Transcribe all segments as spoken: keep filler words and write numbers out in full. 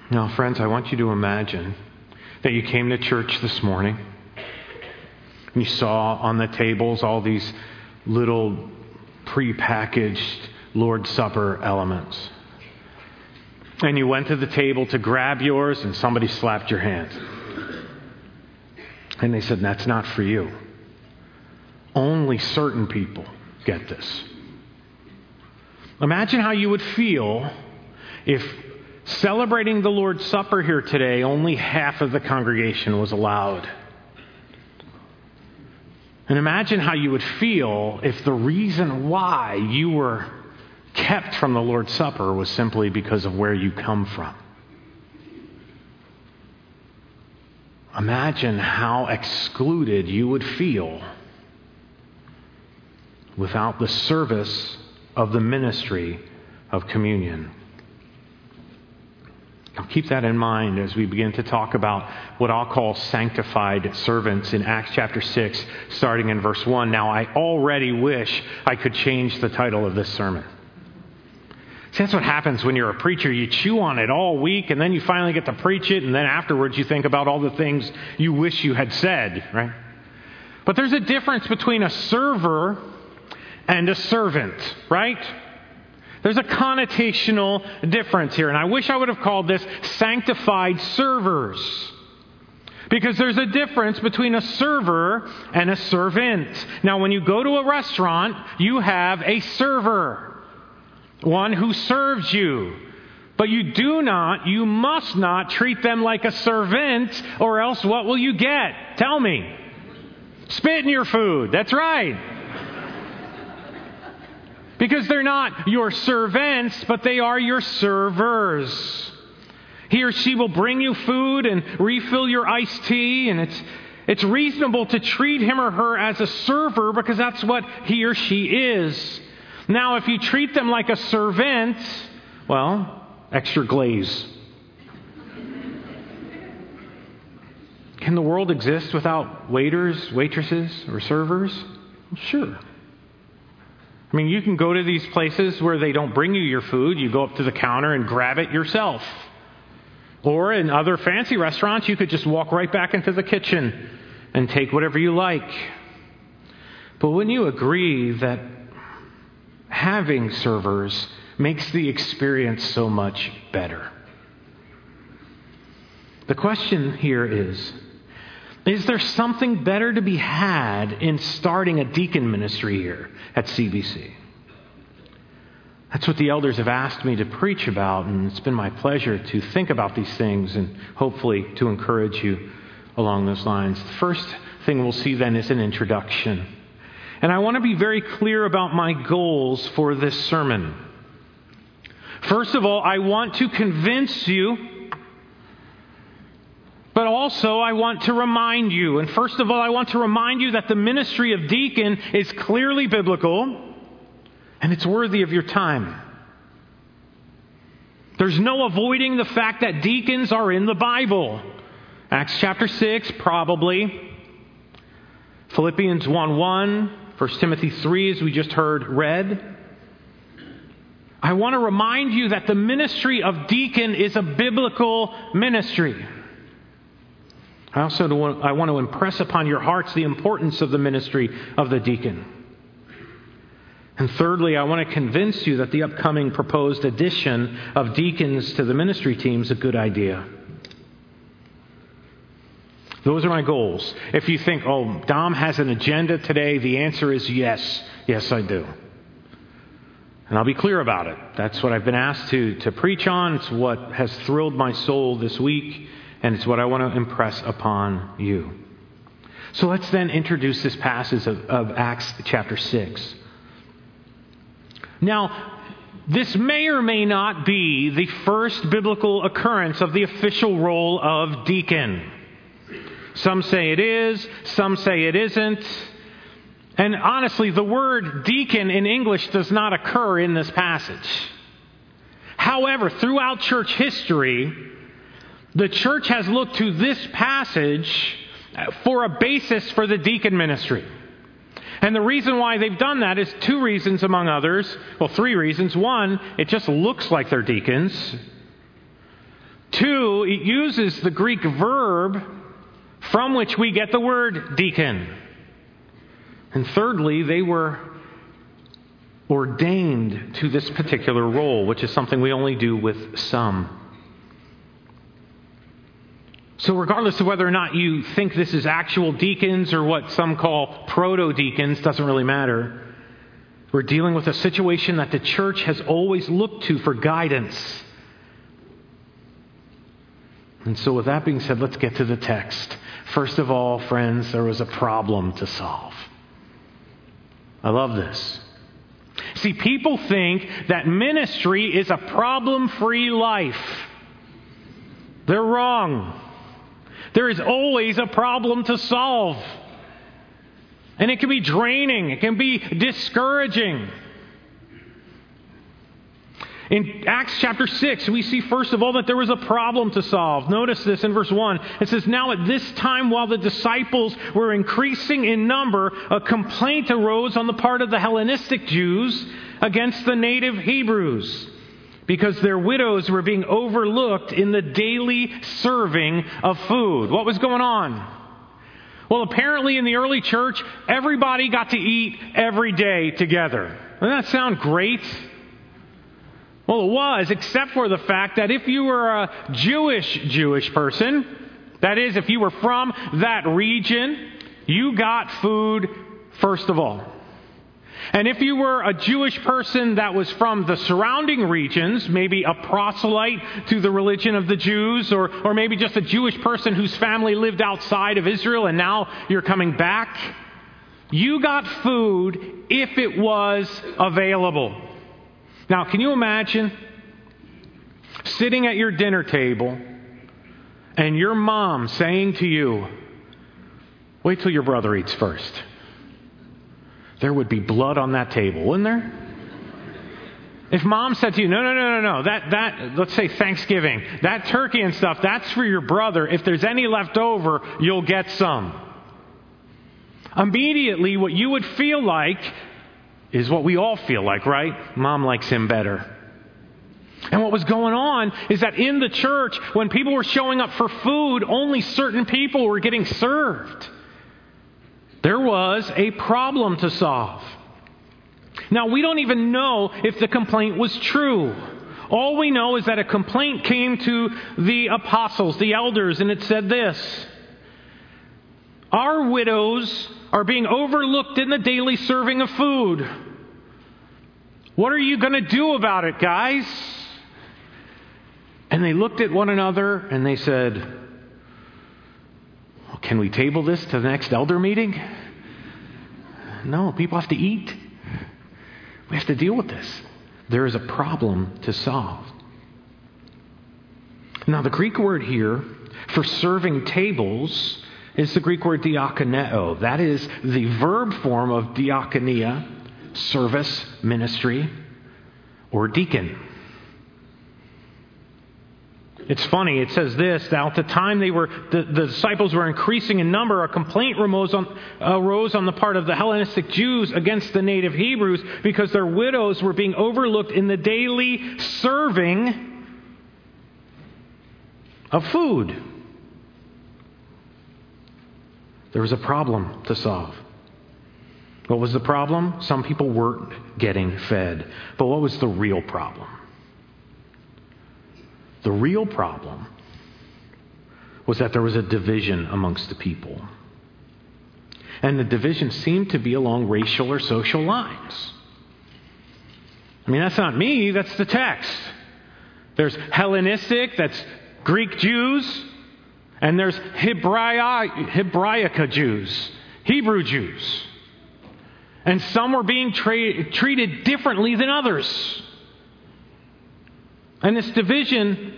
Now, friends, I want you to imagine that you came to church this morning and you saw on the tables all these little prepackaged Lord's Supper elements. And you went to the table to grab yours and somebody slapped your hand. And they said, that's not for you. Only certain people get this. Imagine how you would feel if celebrating the Lord's Supper here today, only half of the congregation was allowed. And imagine how you would feel if the reason why you were kept from the Lord's Supper was simply because of where you come from. Imagine how excluded you would feel without the service of the ministry of communion. Now keep that in mind as we begin to talk about what I'll call sanctified servants in Acts chapter six, starting in verse one. Now, I already wish I could change the title of this sermon. See, that's what happens when you're a preacher. You chew on it all week, and then you finally get to preach it, and then afterwards you think about all the things you wish you had said, right? But there's a difference between a server and a servant, right? There's a connotational difference here, and I wish I would have called this sanctified servers. Because there's a difference between a server and a servant. Now, when you go to a restaurant, you have a server. One who serves you. But you do not, you must not treat them like a servant, or else what will you get? Tell me. Spit in your food. That's right. Because they're not your servants, but they are your servers. He or she will bring you food and refill your iced tea, and it's it's reasonable to treat him or her as a server because that's what he or she is. Now, if you treat them like a servant, well, extra glaze. Can the world exist without waiters, waitresses, or servers? Well, sure. I mean, you can go to these places where they don't bring you your food. You go up to the counter and grab it yourself. Or in other fancy restaurants, you could just walk right back into the kitchen and take whatever you like. But wouldn't you agree that having servers makes the experience so much better? The question here is, is there something better to be had in starting a deacon ministry here at C B C? That's what the elders have asked me to preach about, and it's been my pleasure to think about these things and hopefully to encourage you along those lines. The first thing we'll see then is an introduction. And I want to be very clear about my goals for this sermon. First of all, I want to convince you, but also I want to remind you. And first of all, I want to remind you that the ministry of deacon is clearly biblical and it's worthy of your time. There's no avoiding the fact that deacons are in the Bible. Acts chapter six, probably. Philippians one one. First Timothy three, as we just heard read. I want to remind you that the ministry of deacon is a biblical ministry. I also want, I want to impress upon your hearts the importance of the ministry of the deacon. And thirdly, I want to convince you that the upcoming proposed addition of deacons to the ministry team is a good idea. Those are my goals. If you think, oh, Dom has an agenda today, the answer is yes. Yes, I do. And I'll be clear about it. That's what I've been asked to, to preach on. It's what has thrilled my soul this week, and it's what I want to impress upon you. So let's then introduce this passage of, of Acts chapter six. Now, this may or may not be the first biblical occurrence of the official role of deacon. Some say it is, some say it isn't. And honestly, the word deacon in English does not occur in this passage. However, throughout church history, the church has looked to this passage for a basis for the deacon ministry. And the reason why they've done that is two reasons among others. Well, three reasons. One, it just looks like they're deacons. Two, it uses the Greek verb from which we get the word deacon. And thirdly, they were ordained to this particular role, which is something we only do with some. So regardless of whether or not you think this is actual deacons or what some call proto-deacons, doesn't really matter. We're dealing with a situation that the church has always looked to for guidance. And so with that being said, let's get to the text. First of all, friends, there was a problem to solve. I love this. See, people think that ministry is a problem-free life. They're wrong. There is always a problem to solve. And it can be draining. It can be discouraging. In Acts chapter six, we see first of all that there was a problem to solve. Notice this in verse one. It says, "Now at this time, while the disciples were increasing in number, a complaint arose on the part of the Hellenistic Jews against the native Hebrews, because their widows were being overlooked in the daily serving of food." What was going on? Well, apparently in the early church, everybody got to eat every day together. Doesn't that sound great? Well, it was, except for the fact that if you were a Jewish Jewish person, that is, if you were from that region, you got food first of all. And if you were a Jewish person that was from the surrounding regions, maybe a proselyte to the religion of the Jews, or, or maybe just a Jewish person whose family lived outside of Israel and now you're coming back, you got food if it was available. Now, can you imagine sitting at your dinner table and your mom saying to you, "Wait till your brother eats first"? There would be blood on that table, wouldn't there? If mom said to you, no, no, no, no, no, that, that, let's say Thanksgiving, that turkey and stuff, that's for your brother. If there's any left over, you'll get some. Immediately, what you would feel like is what we all feel like, right? Mom likes him better. And what was going on is that in the church, when people were showing up for food, only certain people were getting served. There was a problem to solve. Now, we don't even know if the complaint was true. All we know is that a complaint came to the apostles, the elders, and it said this: "Our widows are being overlooked in the daily serving of food. What are you going to do about it, guys?" And they looked at one another and they said, "Well, can we table this to the next elder meeting?" No, people have to eat. We have to deal with this. There is a problem to solve. Now, the Greek word here for serving tables is the Greek word diakoneo. That is the verb form of diakonia, service, ministry, or deacon. It's funny, it says this: "Now at the time they were, the, the disciples were increasing in number, a complaint arose on, arose on the part of the Hellenistic Jews against the native Hebrews because their widows were being overlooked in the daily serving of food." There was a problem to solve. What was the problem? Some people weren't getting fed. But what was the real problem? The real problem was that there was a division amongst the people. And the division seemed to be along racial or social lines. I mean, that's not me, that's the text. There's Hellenistic, that's Greek Jews, and there's Hebraia, Hebraica Jews, Hebrew Jews. And some were being tra- treated differently than others. And this division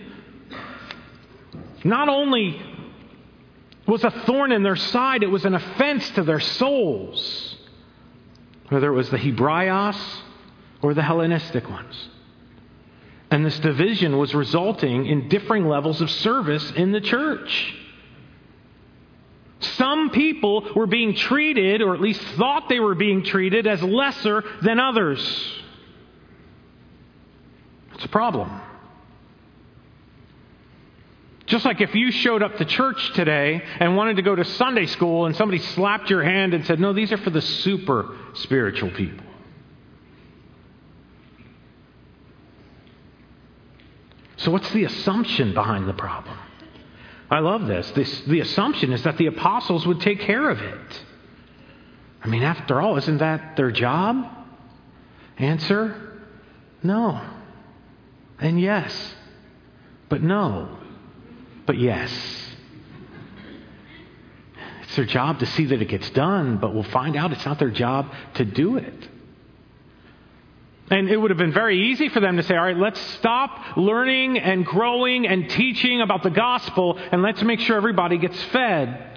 not only was a thorn in their side, it was an offense to their souls. Whether it was the Hebraios or the Hellenistic ones. And this division was resulting in differing levels of service in the church. Some people were being treated, or at least thought they were being treated, as lesser than others. It's a problem. Just like if you showed up to church today and wanted to go to Sunday school and somebody slapped your hand and said, no, these are for the super spiritual people. So what's the assumption behind the problem? I love this. this. The assumption is that the apostles would take care of it. I mean, after all, isn't that their job? Answer, no. And yes. But no. But yes. It's their job to see that it gets done, but we'll find out it's not their job to do it. And it would have been very easy for them to say, all right, let's stop learning and growing and teaching about the gospel, and let's make sure everybody gets fed.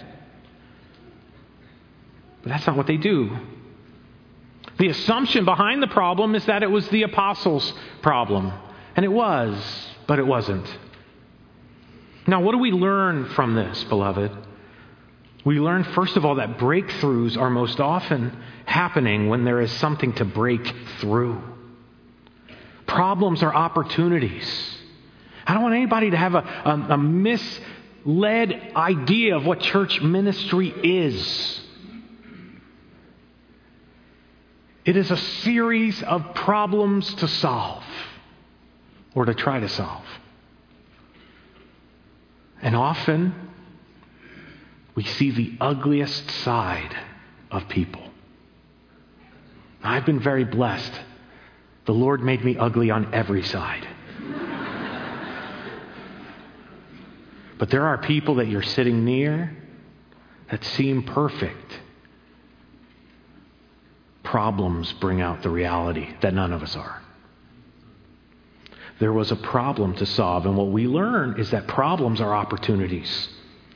But that's not what they do. The assumption behind the problem is that it was the apostles' problem. And it was, but it wasn't. Now, what do we learn from this, beloved? We learn, first of all, that breakthroughs are most often happening when there is something to break through. Problems are opportunities. I don't want anybody to have a, a, a misled idea of what church ministry is. It is a series of problems to solve, or to try to solve. And often, we see the ugliest side of people. I've been very blessed. The Lord made me ugly on every side. But there are people that you're sitting near that seem perfect. Problems bring out the reality that none of us are. There was a problem to solve, and what we learn is that problems are opportunities.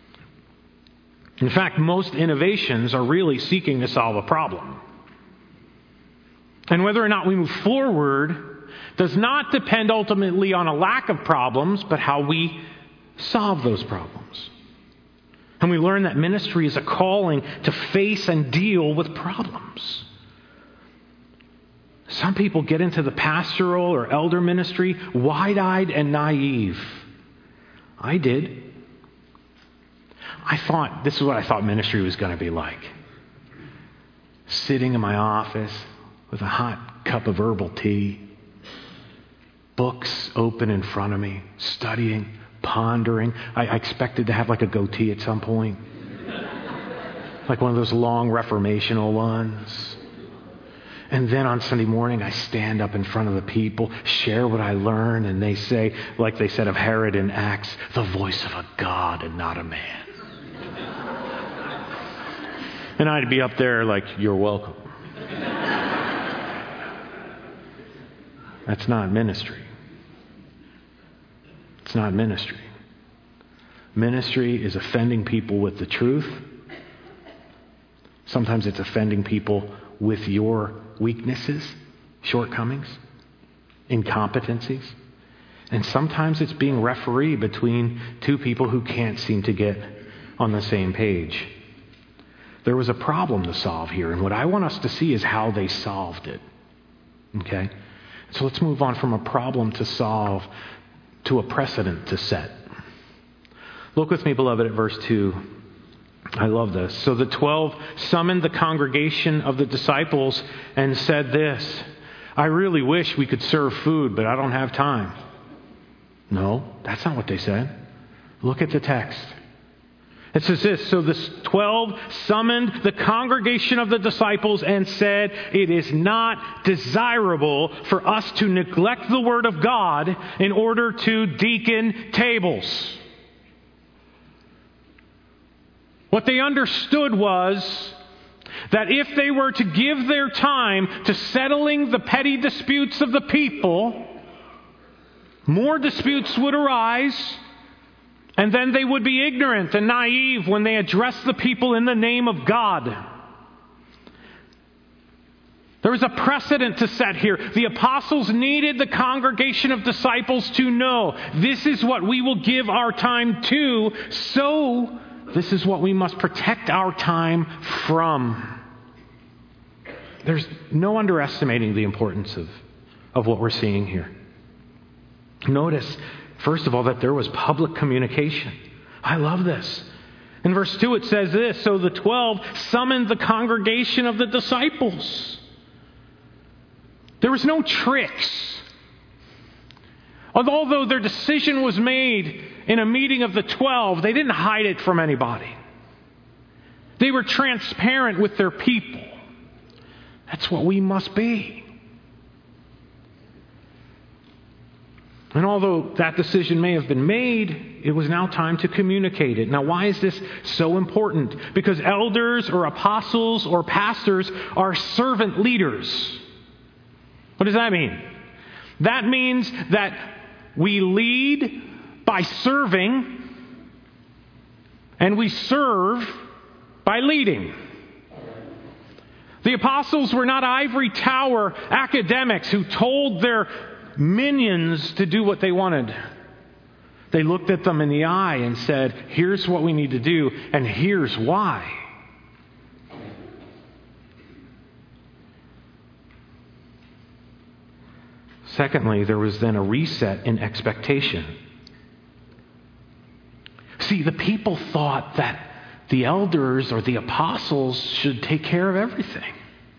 In fact, most innovations are really seeking to solve a problem. And whether or not we move forward does not depend ultimately on a lack of problems, but how we solve those problems. And we learn that ministry is a calling to face and deal with problems. Some people get into the pastoral or elder ministry wide-eyed and naive. I did. I thought, this is what I thought ministry was going to be like. Sitting in my office with a hot cup of herbal tea, books open in front of me, studying, pondering. I, I expected to have like a goatee at some point. Like one of those long reformational ones. And then on Sunday morning, I stand up in front of the people, share what I learn, and they say, like they said of Herod in Acts, the voice of a God and not a man. And I'd be up there like, you're welcome. That's not ministry. It's not ministry. Ministry is offending people with the truth. Sometimes it's offending people with your weaknesses, shortcomings, incompetencies. And sometimes it's being referee between two people who can't seem to get on the same page. There was a problem to solve here, and what I want us to see is how they solved it. Okay? So let's move on from a problem to solve to a precedent to set. Look with me, beloved, at verse two. I love this. So the twelve summoned the congregation of the disciples and said this, I really wish we could serve food, but I don't have time. No, that's not what they said. Look at the text. It says this, so the twelve summoned the congregation of the disciples and said, it is not desirable for us to neglect the word of God in order to deacon tables. What they understood was that if they were to give their time to settling the petty disputes of the people, more disputes would arise, and then they would be ignorant and naive when they address the people in the name of God. There was a precedent to set here. The apostles needed the congregation of disciples to know this is what we will give our time to, so this is what we must protect our time from. There's no underestimating the importance of, of what we're seeing here. Notice First of all, that there was public communication. I love this. In verse two it says this, so the twelve summoned the congregation of the disciples. There was no tricks. Although their decision was made in a meeting of the twelve, they didn't hide it from anybody. They were transparent with their people. That's what we must be. And although that decision may have been made, it was now time to communicate it. Now, why is this so important? Because elders or apostles or pastors are servant leaders. What does that mean? That means that we lead by serving, and we serve by leading. The apostles were not ivory tower academics who told their minions to do what they wanted. They looked at them in the eye and said, here's what we need to do, and here's why. Secondly, there was then a reset in expectation. See, the people thought that the elders or the apostles should take care of everything.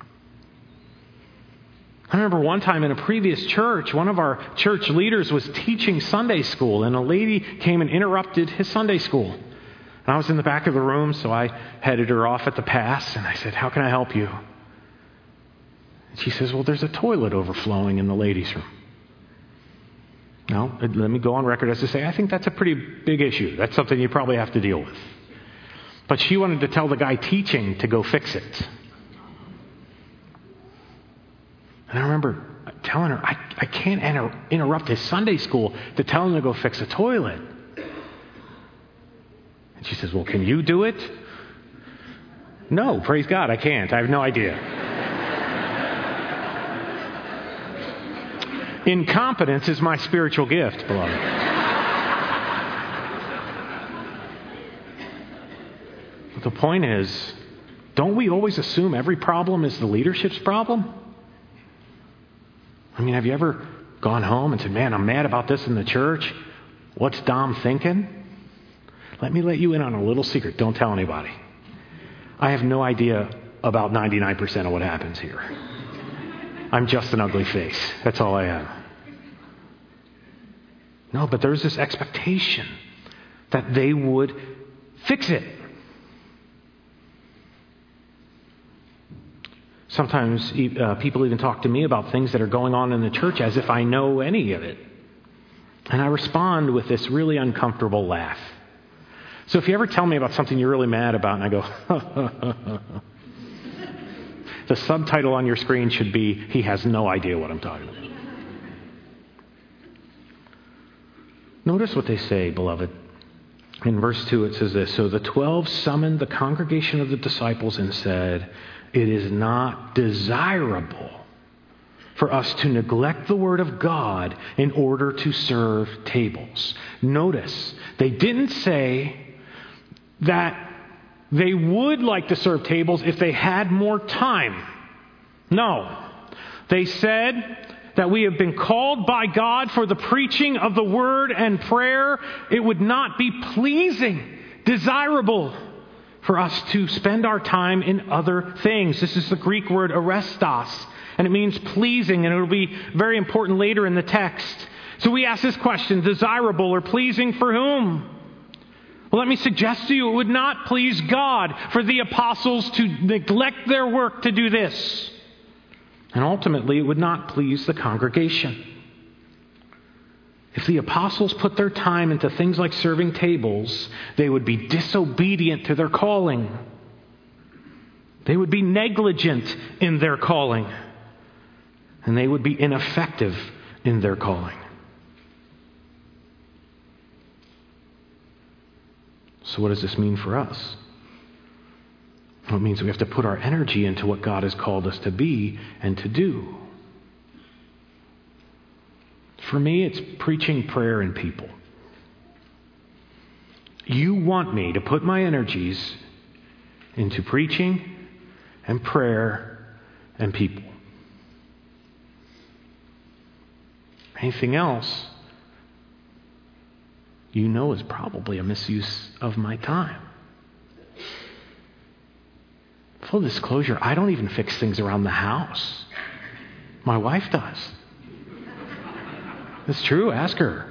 I remember one time in a previous church, one of our church leaders was teaching Sunday school, and a lady came and interrupted his Sunday school. And I was in the back of the room, so I headed her off at the pass, and I said, how can I help you? And she says, well, there's a toilet overflowing in the ladies' room. Now, let me go on record as to say, I think that's a pretty big issue. That's something you probably have to deal with. But she wanted to tell the guy teaching to go fix it. And I remember telling her, I, I can't inter- interrupt his Sunday school to tell him to go fix a toilet. And she says, well, can you do it? No, praise God, I can't. I have no idea. Incompetence is my spiritual gift, beloved. But the point is, don't we always assume every problem is the leadership's problem? I mean, have you ever gone home and said, man, I'm mad about this in the church. What's Dom thinking? Let me let you in on a little secret. Don't tell anybody. I have no idea about ninety-nine percent of what happens here. I'm just an ugly face. That's all I am. No, but there's this expectation that they would fix it. Sometimes uh, people even talk to me about things that are going on in the church as if I know any of it. And I respond with this really uncomfortable laugh. So if you ever tell me about something you're really mad about and I go, the subtitle on your screen should be, he has no idea what I'm talking about. Notice what they say, beloved. In verse two it says this, so the twelve summoned the congregation of the disciples and said, it is not desirable for us to neglect the word of God in order to serve tables. Notice, they didn't say that they would like to serve tables if they had more time. No. They said that we have been called by God for the preaching of the word and prayer. It would not be pleasing, desirable for us to spend our time in other things. This is the Greek word arestos, and it means pleasing, and it will be very important later in the text. So we ask this question, desirable or pleasing for whom? Well, let me suggest to you, it would not please God for the apostles to neglect their work to do this. And ultimately, it would not please the congregation. If the apostles put their time into things like serving tables, they would be disobedient to their calling. They would be negligent in their calling. And they would be ineffective in their calling. So what does this mean for us? Well, it means we have to put our energy into what God has called us to be and to do. For me, it's preaching, prayer, and people. You want me to put my energies into preaching and prayer and people. Anything else you know is probably a misuse of my time. Full disclosure, I don't even fix things around the house. My wife does. It's true, ask her.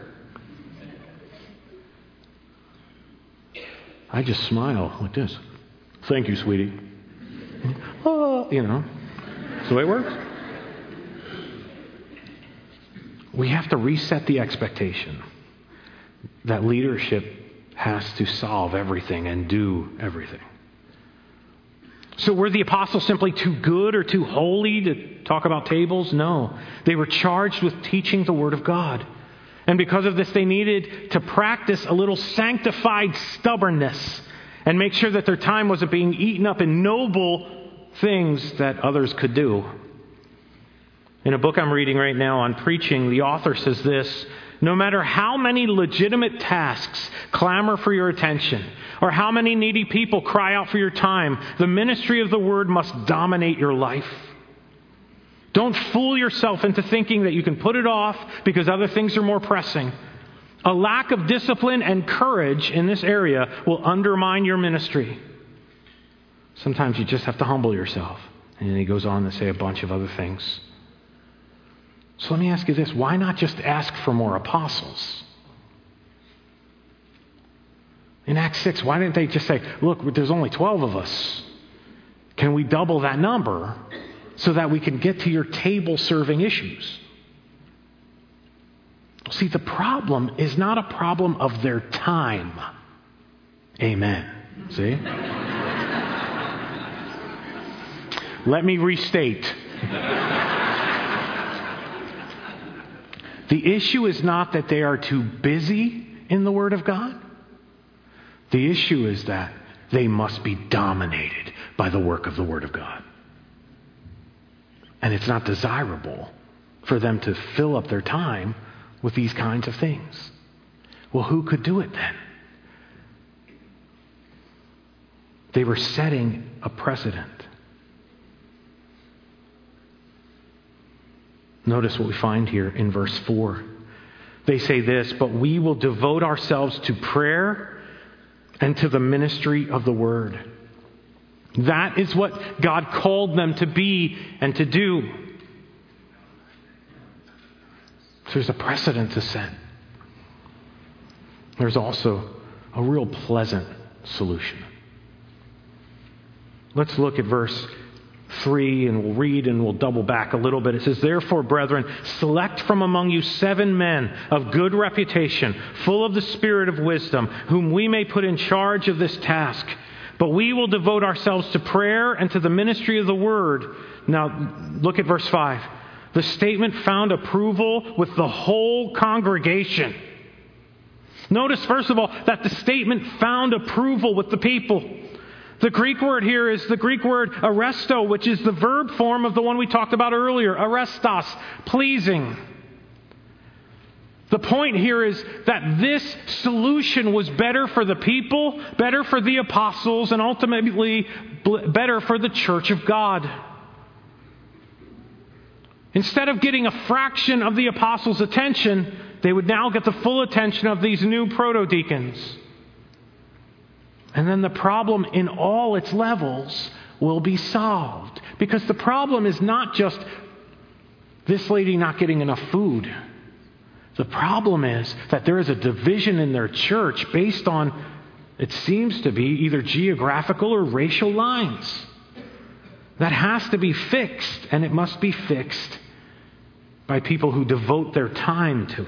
I just smile like this. Thank you, sweetie. Oh, you know, that's the way it works. We have to reset the expectation that leadership has to solve everything and do everything. So were the apostles simply too good or too holy to talk about tables? No. They were charged with teaching the Word of God. And because of this, they needed to practice a little sanctified stubbornness and make sure that their time wasn't being eaten up in noble things that others could do. In a book I'm reading right now on preaching, the author says this: no matter how many legitimate tasks clamor for your attention, or how many needy people cry out for your time, the ministry of the Word must dominate your life. Don't fool yourself into thinking that you can put it off because other things are more pressing. A lack of discipline and courage in this area will undermine your ministry. Sometimes you just have to humble yourself. And then he goes on to say a bunch of other things. So let me ask you this. Why not just ask for more apostles? In Acts six, why didn't they just say, look, there's only twelve of us. Can we double that number so that we can get to your table serving issues? See, the problem is not a problem of their time. Amen. See? Let me restate. The issue is not that they are too busy in the Word of God. The issue is that they must be dominated by the work of the Word of God. And it's not desirable for them to fill up their time with these kinds of things. Well, who could do it then? They were setting a precedent. Notice what we find here in verse four. They say this, but we will devote ourselves to prayer and to the ministry of the Word. That is what God called them to be and to do. So there's a precedent to set. There's also a real pleasant solution. Let's look at verse three, and we'll read and we'll double back a little bit. It says, therefore, brethren, select from among you seven men of good reputation, full of the spirit of wisdom, whom we may put in charge of this task. But we will devote ourselves to prayer and to the ministry of the Word. Now, look at verse five. The statement found approval with the whole congregation. Notice, first of all, that the statement found approval with the people. The Greek word here is the Greek word aresto, which is the verb form of the one we talked about earlier, arestos, pleasing. The point here is that this solution was better for the people, better for the apostles, and ultimately better for the church of God. Instead of getting a fraction of the apostles' attention, they would now get the full attention of these new proto-deacons. And then the problem in all its levels will be solved. Because the problem is not just this lady not getting enough food. The problem is that there is a division in their church based on, it seems to be, either geographical or racial lines. That has to be fixed, and it must be fixed by people who devote their time to it.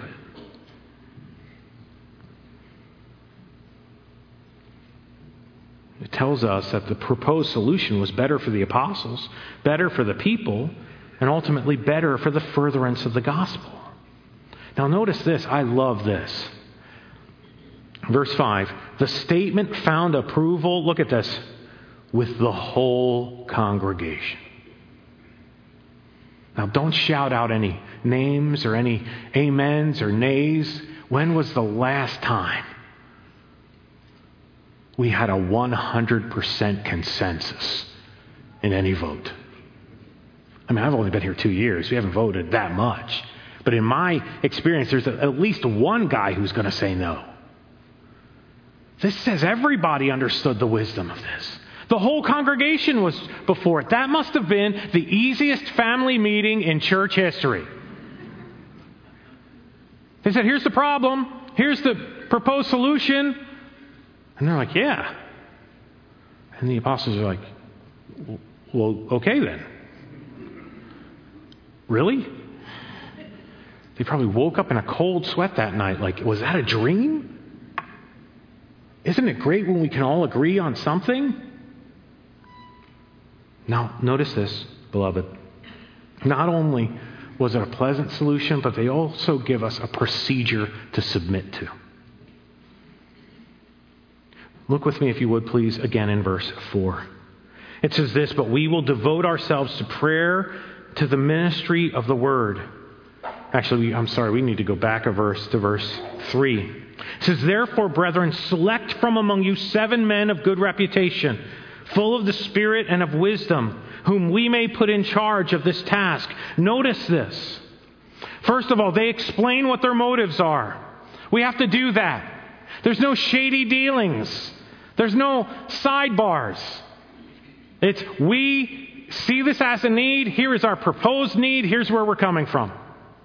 It tells us that the proposed solution was better for the apostles, better for the people, and ultimately better for the furtherance of the gospel. Now notice this. I love this. Verse five. The statement found approval, look at this, with the whole congregation. Now don't shout out any names or any amens or nays. When was the last time we had a one hundred percent consensus in any vote? I mean, I've only been here two years. We haven't voted that much. But in my experience, there's at least one guy who's going to say no. This says everybody understood the wisdom of this. The whole congregation was before it. That must have been the easiest family meeting in church history. They said, here's the problem. Here's the proposed solution. And they're like, yeah. And the apostles are like, well, okay then. Really? They probably woke up in a cold sweat that night. Like, was that a dream? Isn't it great when we can all agree on something? Now, notice this, beloved. Not only was it a pleasant solution, but they also give us a procedure to submit to. Look with me, if you would, please, again in verse four. It says this, but we will devote ourselves to prayer, to the ministry of the word. Actually, I'm sorry, we need to go back a verse to verse three. It says, therefore, brethren, select from among you seven men of good reputation, full of the Spirit and of wisdom, whom we may put in charge of this task. Notice this. First of all, they explain what their motives are. We have to do that. There's no shady dealings. There's no sidebars. It's, we see this as a need. Here is our proposed need. Here's where we're coming from.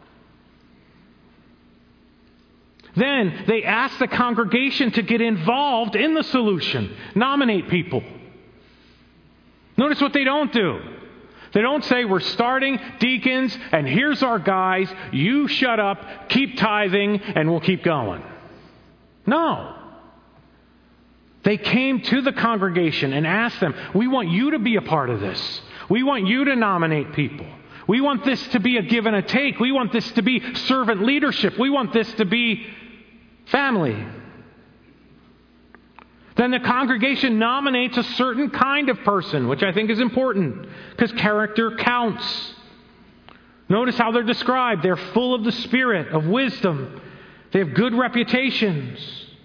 Then they ask the congregation to get involved in the solution. Nominate people. Notice what they don't do. They don't say, we're starting deacons, and here's our guys. You shut up, keep tithing, and we'll keep going. No. They came to the congregation and asked them, we want you to be a part of this. We want you to nominate people. We want this to be a give and a take. We want this to be servant leadership. We want this to be family. Then the congregation nominates a certain kind of person, which I think is important, because character counts. Notice how they're described. They're full of the Spirit, of wisdom. They have good reputations.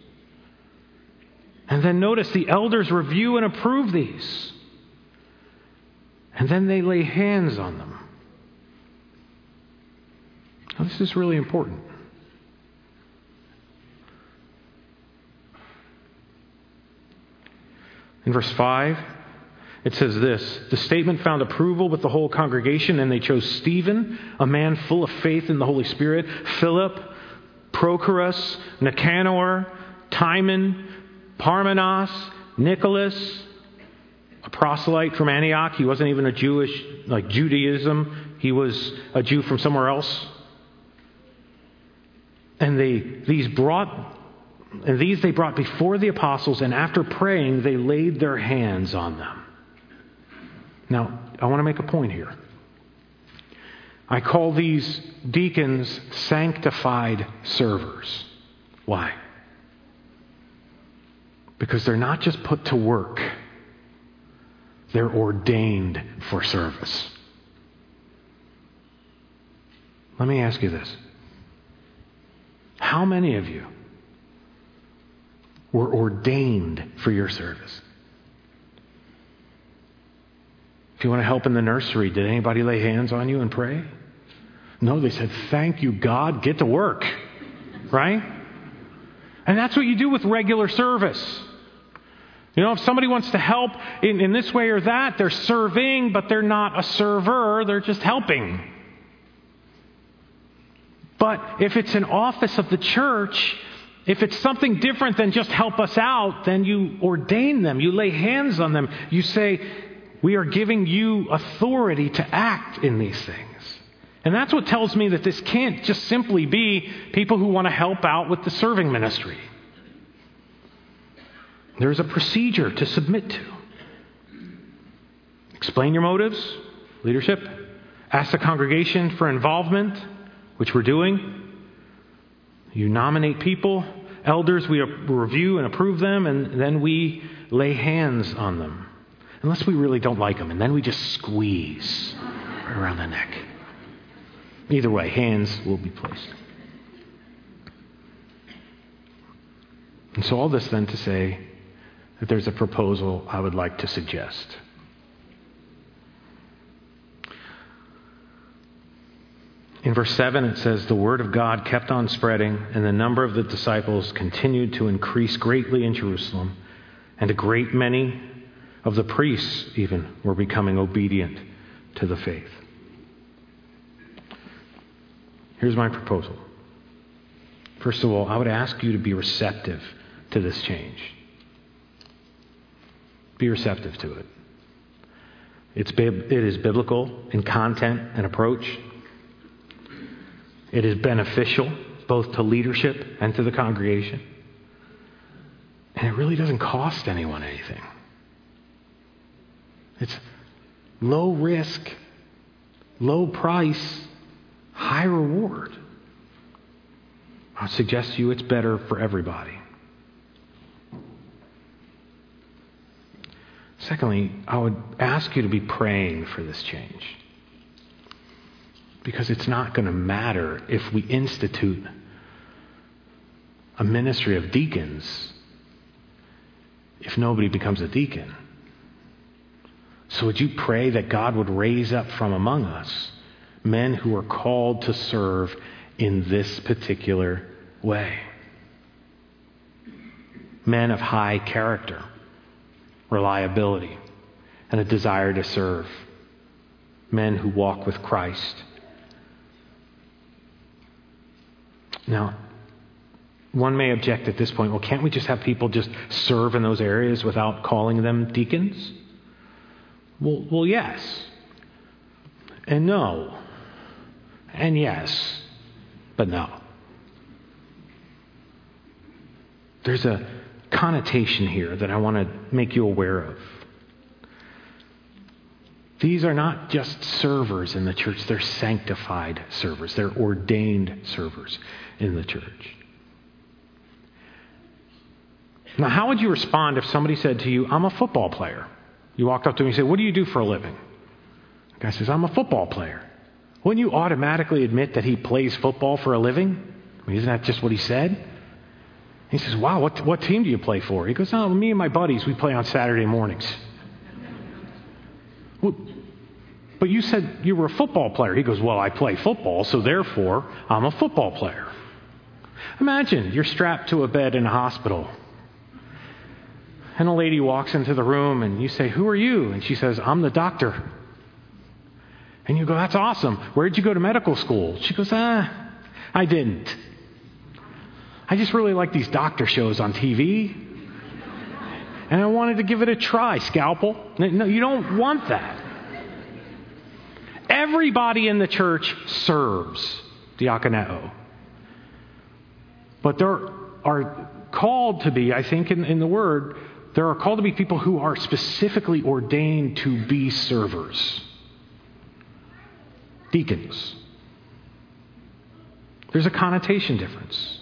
And then notice the elders review and approve these. And then they lay hands on them. Now, this is really important. In verse five, it says this, the statement found approval with the whole congregation, and they chose Stephen, a man full of faith in the Holy Spirit, Philip, Prochorus, Nicanor, Timon, Parmenas, Nicholas, a proselyte from Antioch. He wasn't even a Jewish, like Judaism. He was a Jew from somewhere else. And they these brought and these they brought before the apostles, and after praying, they laid their hands on them. Now, I want to make a point here. I call these deacons sanctified servers. Why? Because they're not just put to work. They're ordained for service. Let me ask you this. How many of you were ordained for your service? If you want to help in the nursery, did anybody lay hands on you and pray? No, they said, thank you, God, get to work. Right? And that's what you do with regular service. You know, if somebody wants to help in, in this way or that, they're serving, but they're not a server, they're just helping. But if it's an office of the church, if it's something different than just help us out, then you ordain them, you lay hands on them, you say, we are giving you authority to act in these things. And that's what tells me that this can't just simply be people who want to help out with the serving ministry. There's a procedure to submit to. Explain your motives, leadership. Ask the congregation for involvement, which we're doing. You nominate people. Elders, we review and approve them, and then we lay hands on them. Unless we really don't like them, and then we just squeeze right around the neck. Either way, hands will be placed. And so all this then to say that there's a proposal I would like to suggest. In verse seven, it says, the word of God kept on spreading, and the number of the disciples continued to increase greatly in Jerusalem, and a great many of the priests even were becoming obedient to the faith. Here's my proposal. First of all, I would ask you to be receptive to this change. Be receptive to it. It's, it is biblical in content and approach. It is beneficial both to leadership and to the congregation. And it really doesn't cost anyone anything. It's low risk, low price, high reward. I suggest to you it's better for everybody. Secondly, I would ask you to be praying for this change. Because it's not going to matter if we institute a ministry of deacons if nobody becomes a deacon. So would you pray that God would raise up from among us men who are called to serve in this particular way? Men of high character, reliability, and a desire to serve. Men who walk with Christ. Now, one may object at this point, well, can't we just have people just serve in those areas without calling them deacons? Well, well, yes. And no. And yes. But no. There's a connotation here that I want to make you aware of. These are not just servers in the church, they're sanctified servers. They're ordained servers in the church. Now, how would you respond if somebody said to you, I'm a football player? You walked up to me and said, what do you do for a living? The guy says, I'm a football player. Wouldn't you automatically admit that he plays football for a living? I mean, isn't that just what he said? He says, wow, what, what team do you play for? He goes, oh, me and my buddies, we play on Saturday mornings. Well, but you said you were a football player. He goes, well, I play football, so therefore I'm a football player. Imagine you're strapped to a bed in a hospital. And a lady walks into the room and you say, who are you? And she says, I'm the doctor. And you go, that's awesome. Where did you go to medical school? She goes, ah, I didn't. I just really like these doctor shows on T V. And I wanted to give it a try, scalpel. No, you don't want that. Everybody in the church serves, diakoneo. But there are called to be, I think in, in the Word, there are called to be people who are specifically ordained to be servers. Deacons. There's a connotation difference.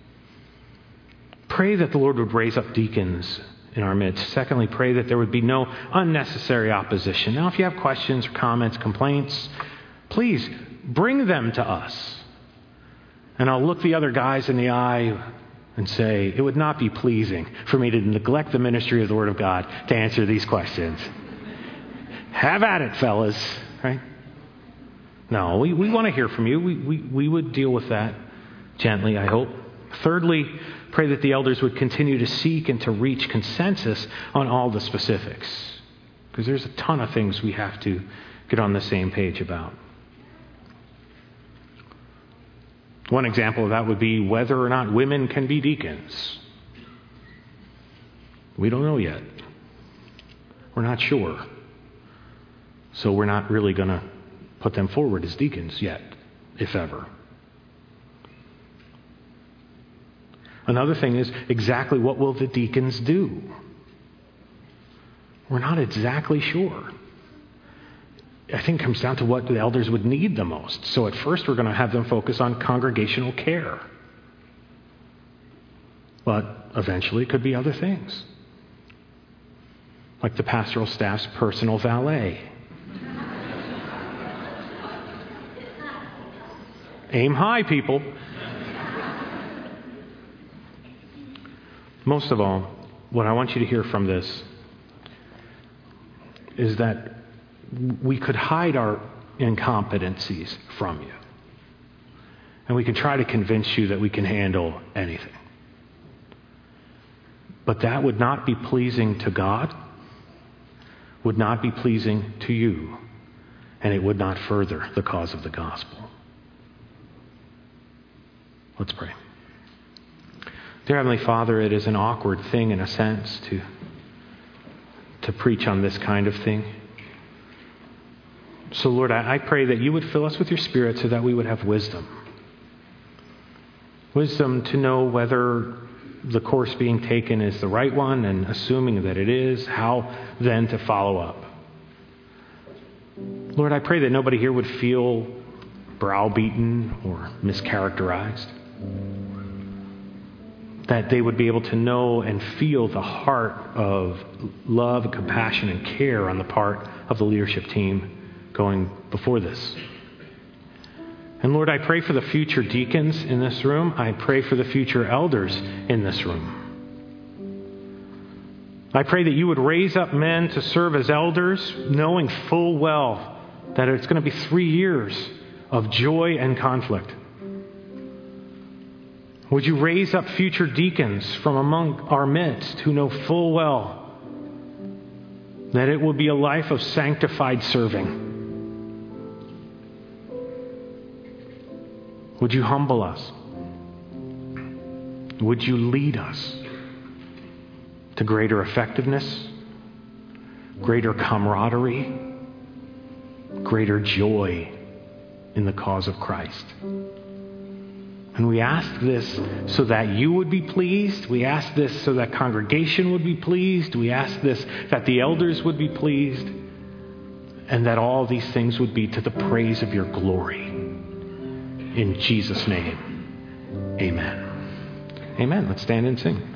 Pray that the Lord would raise up deacons in our midst. Secondly, pray that there would be no unnecessary opposition. Now, if you have questions, comments, complaints, please bring them to us. And I'll look the other guys in the eye and say, it would not be pleasing for me to neglect the ministry of the Word of God to answer these questions. Have at it, fellas. Right? No, we, we want to hear from you. We, we, we would deal with that gently, I hope. Thirdly, pray that the elders would continue to seek and to reach consensus on all the specifics. Because there's a ton of things we have to get on the same page about. One example of that would be whether or not women can be deacons. We don't know yet. We're not sure. So we're not really going to put them forward as deacons yet, if ever. Another thing is, exactly what will the deacons do? We're not exactly sure. I think it comes down to what the elders would need the most. So at first we're going to have them focus on congregational care. But eventually it could be other things. Like the pastoral staff's personal valet. Aim high, people. Most of all, what I want you to hear from this is that we could hide our incompetencies from you. And we can try to convince you that we can handle anything. But that would not be pleasing to God, would not be pleasing to you, and it would not further the cause of the gospel. Let's pray. Dear Heavenly Father, it is an awkward thing in a sense to, to preach on this kind of thing. So Lord, I, I pray that you would fill us with your Spirit so that we would have wisdom. Wisdom to know whether the course being taken is the right one, and assuming that it is, how then to follow up. Lord, I pray that nobody here would feel browbeaten or mischaracterized. That they would be able to know and feel the heart of love, compassion, and care on the part of the leadership team going before this. And Lord, I pray for the future deacons in this room. I pray for the future elders in this room. I pray that you would raise up men to serve as elders, knowing full well that it's going to be three years of joy and conflict. Would you raise up future deacons from among our midst who know full well that it will be a life of sanctified serving? Would you humble us? Would you lead us to greater effectiveness, greater camaraderie, greater joy in the cause of Christ? And we ask this so that you would be pleased. We ask this so that congregation would be pleased. We ask this that the elders would be pleased. And that all these things would be to the praise of your glory. In Jesus' name, amen. Amen. Let's stand and sing.